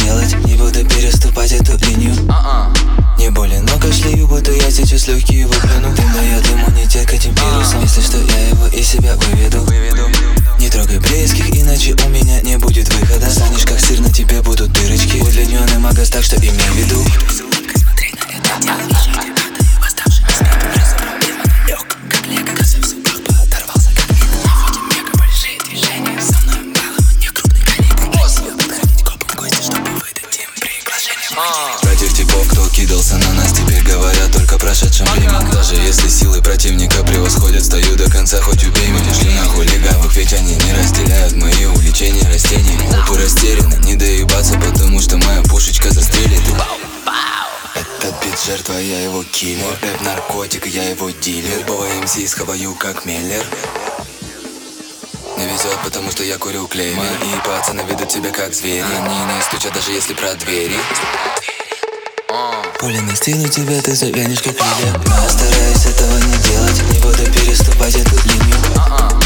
делать, не буду переступать эту линию. Не болен, но кашляю, будто я сейчас легкие выплюну. Дым дает иммунитет к этим вирусам. Если что, я его из себя выведу. Не трогай близких, иначе у меня не будет выхода. Станешь как сыр, на тебе будут дырочки. Удлиненный магаз, так что имей в виду. Против типов, кто кидался на нас, теперь говорят только прошедшим временем. Даже если силы противника превосходят, стою до конца, хоть убей меня. Шли на хулигавых, ведь они не разделяют мои увлечения растениями. Толпы растеряны, не доебаться, потому что моя пушечка застрелит. Этот бит жертва, я его киллер. Рэп наркотик, я его дилер. Любого МС схаваю как Меллер. Не везет, потому что я курю клей. Мои пацаны ведут себя как звери. Они не стучат, даже если про двери. Пуля настигнет тебя, ты завянешь как лилия. Но стараюсь этого не делать, не буду переступать эту линию.